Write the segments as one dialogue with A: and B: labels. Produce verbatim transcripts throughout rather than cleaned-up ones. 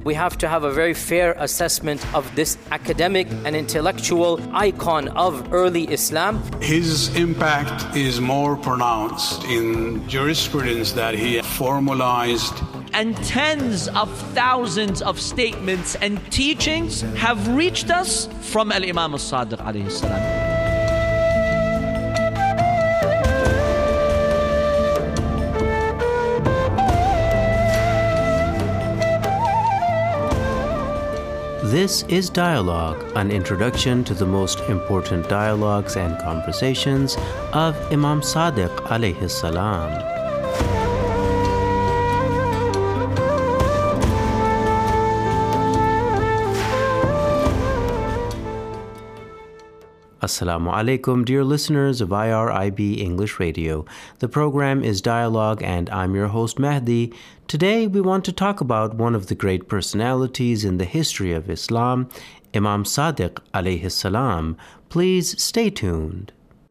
A: We have to have a very fair assessment of this academic and intellectual icon of early Islam.
B: His impact is more pronounced in jurisprudence that he formalized.
C: And tens of thousands of statements and teachings have reached us from Al-Imam As-Sadiq alayhi salam.
D: This is Dialogue, an introduction to the most important dialogues and conversations of Imam Sadiq alayhi salam. Assalamu alaikum, dear listeners of I R I B English Radio. The program is Dialogue and I'm your host Mahdi. Today we want to talk about one of the great personalities in the history of Islam, Imam Sadiq alayhi salam. Please stay tuned.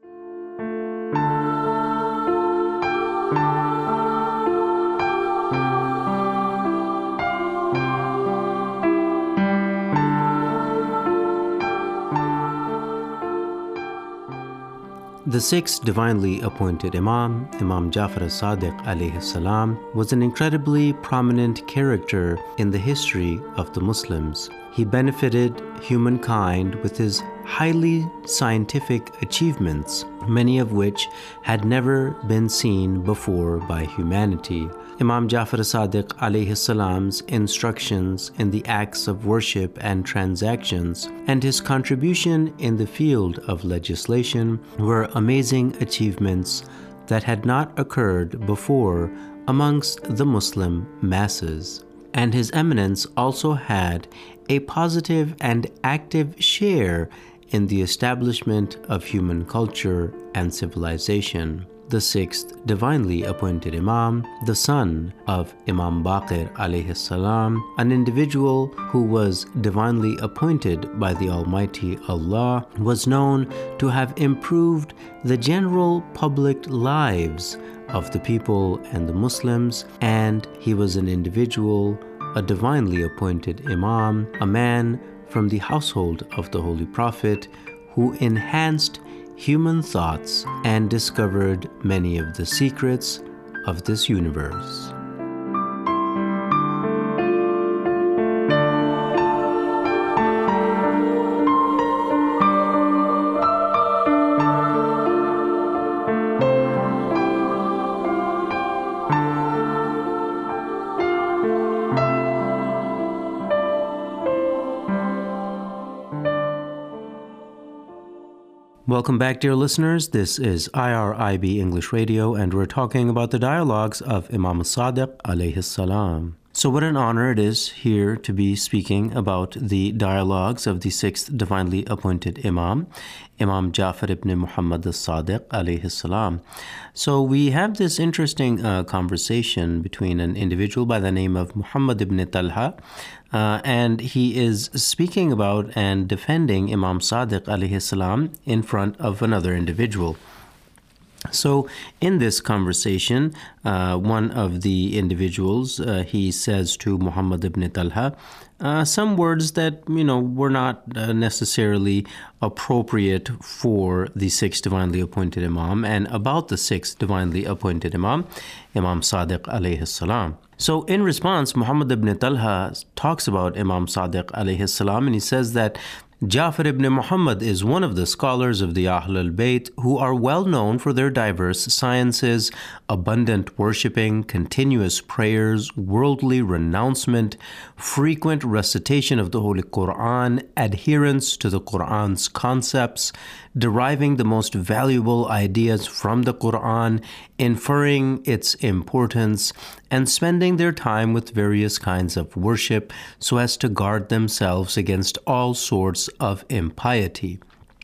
D: The sixth divinely appointed Imam, Imam Jafar as-Sadiq alayhi salam, was an incredibly prominent character in the history of the Muslims. He benefited humankind with his highly scientific achievements, many of which had never been seen before by humanity. Imam Jafar as-Sadiq alayhi salam's instructions in the acts of worship and transactions and his contribution in the field of legislation were amazing achievements that had not occurred before amongst the Muslim masses. And His Eminence also had a positive and active share in the establishment of human culture and civilization. The sixth divinely appointed Imam, the son of Imam Baqir alayhi salam, an individual who was divinely appointed by the Almighty Allah, was known to have improved the general public lives of the people and the Muslims, and he was an individual, a divinely appointed Imam, a man from the household of the Holy Prophet who enhanced human thoughts and discovered many of the secrets of this universe. Welcome back, dear listeners. This is I R I B English Radio, and we're talking about the dialogues of Imam Sadiq alayhi salam. So what an honor it is here to be speaking about the dialogues of the sixth divinely appointed Imam, Imam Jafar ibn Muhammad as-Sadiq alayhi salam. So we have this interesting uh, conversation between an individual by the name of Muhammad ibn Talha, uh, and he is speaking about and defending Imam Sadiq alayhi salam in front of another individual. So in this conversation, uh, one of the individuals, uh, he says to Muhammad ibn Talha uh, some words that, you know, were not uh, necessarily appropriate for the sixth divinely appointed Imam and about the sixth divinely appointed Imam, Imam Sadiq alayhi salam. So in response, Muhammad ibn Talha talks about Imam Sadiq alayhi salam, and he says that Jafar ibn Muhammad is one of the scholars of the Ahl al-Bayt who are well known for their diverse sciences, abundant worshipping, continuous prayers, worldly renouncement, frequent recitation of the Holy Quran, adherence to the Quran's concepts, deriving the most valuable ideas from the Quran, inferring its importance, and spending their time with various kinds of worship so as to guard themselves against all sorts of impiety.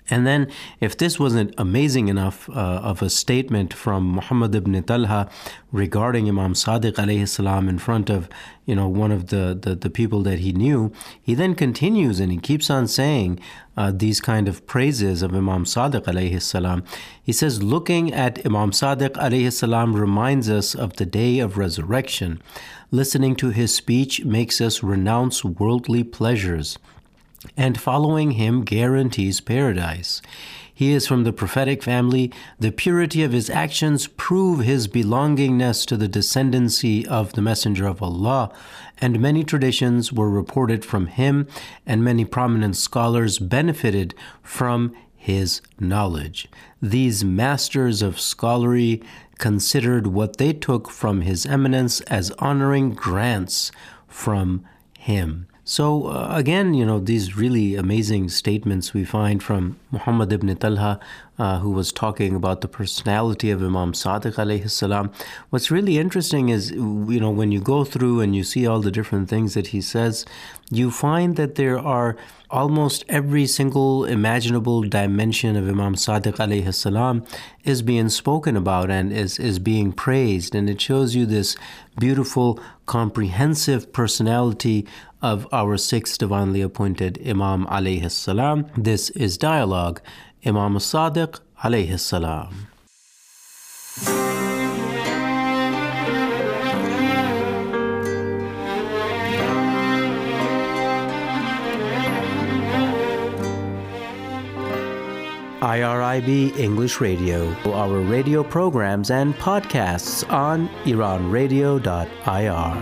D: And then, if this wasn't amazing enough uh, of a statement from Muhammad ibn Talha regarding Imam Sadiq alayhi salam in front of, you know, one of the, the, the people that he knew, he then continues and he keeps on saying uh, these kind of praises of Imam Sadiq alayhi salam. He says, looking at Imam Sadiq alayhi salam reminds us of the day of resurrection. Listening to his speech makes us renounce worldly pleasures, and following him guarantees paradise. He is from the prophetic family. The purity of his actions prove his belongingness to the descendancy of the Messenger of Allah, and many traditions were reported from him, and many prominent scholars benefited from his knowledge. These masters of scholarship considered what they took from his eminence as honoring grants from him. So uh, again, you know, these really amazing statements we find from Muhammad ibn Talha, uh, who was talking about the personality of Imam Sadiq alayhi salam. What's really interesting is, you know, when you go through and you see all the different things that he says, you find that there are almost every single imaginable dimension of Imam Sadiq alayhi salam is being spoken about and is, is being praised. And it shows you this beautiful, comprehensive personality of our sixth divinely appointed Imam alayhi salam. This is Dialogue, Imam Sadiq alayhi salam. I R I B English Radio, our radio programs and podcasts on iran radio dot I R.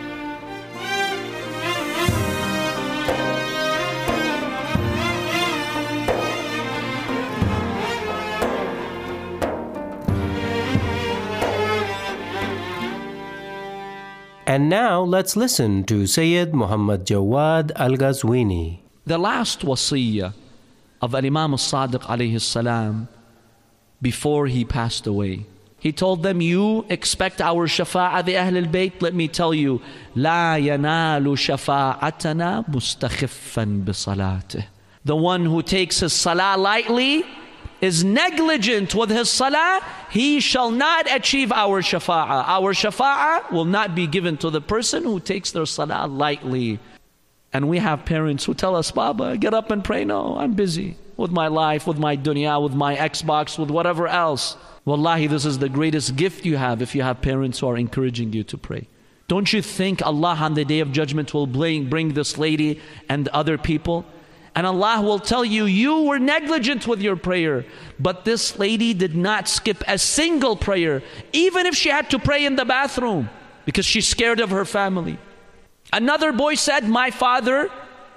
D: And now let's listen to Sayyid Muhammad Jawad Al-Ghazwini.
C: The last wasiyah of Al-Imam Al-Sadiq alayhi salam before he passed away. He told them, you expect our shafa'ah, the Ahl al-Bayt. Let me tell you, لا ينال شفاعتنا مستخفا بصلاته. The one who takes his salah lightly is negligent with his salah, he shall not achieve our shafa'ah. Our shafa'ah will not be given to the person who takes their salah lightly. And we have parents who tell us, Baba, get up and pray. No, I'm busy with my life, with my dunya, with my Xbox, with whatever else. Wallahi, this is the greatest gift you have if you have parents who are encouraging you to pray. Don't you think Allah on the Day of Judgment will bring, bring this lady and other people? And Allah will tell you, you were negligent with your prayer. But this lady did not skip a single prayer, even if she had to pray in the bathroom, because she's scared of her family. Another boy said, my father,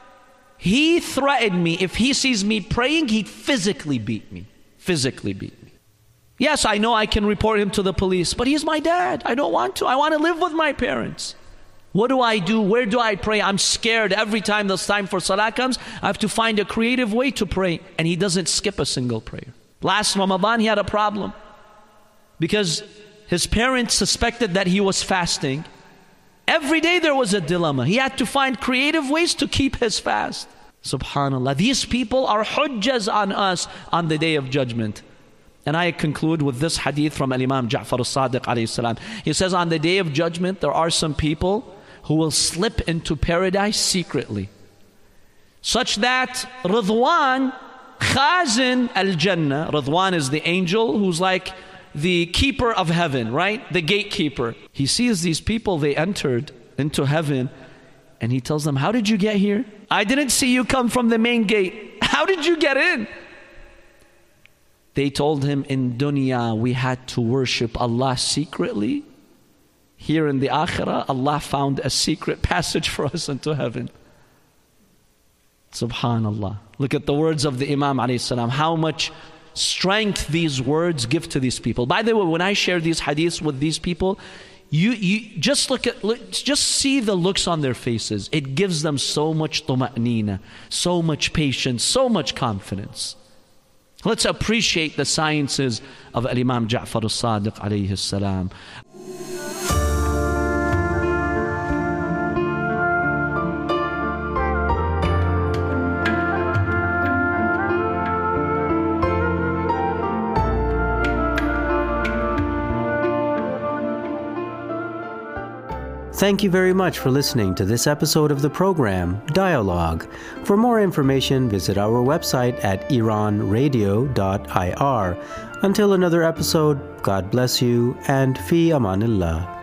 C: he threatened me. If he sees me praying, he'd physically beat me. Physically beat me. Yes, I know I can report him to the police, but he's my dad. I don't want to. I want to live with my parents. What do I do? Where do I pray? I'm scared. Every time this time for salah comes, I have to find a creative way to pray. And he doesn't skip a single prayer. Last Ramadan, he had a problem because his parents suspected that he was fasting. Every day there was a dilemma. He had to find creative ways to keep his fast. Subhanallah. These people are hujjas on us on the Day of Judgment. And I conclude with this hadith from Al-Imam Ja'far al-Sadiq alayhi salam. He says, on the Day of Judgment, there are some people who will slip into paradise secretly, such that Ridwan, Khazin al-Jannah, Ridwan is the angel who's like the keeper of heaven, right? The gatekeeper. He sees these people, they entered into heaven, and he tells them, how did you get here? I didn't see you come from the main gate. How did you get in? They told him, in dunya we had to worship Allah secretly. Here in the akhirah, Allah found a secret passage for us into heaven. Subhanallah. Look at the words of the Imam alayhi salam. How much strength these words give to these people. By the way, when I share these hadiths with these people, you, you just look at, look, just see the looks on their faces. It gives them so much tuma'nina, so much patience, so much confidence. Let's appreciate the sciences of Al-Imam Ja'far al-Sadiq alayhi salam.
D: Thank you very much for listening to this episode of the program, Dialogue. For more information, visit our website at iran radio dot I R. Until another episode, God bless you and fi amanillah.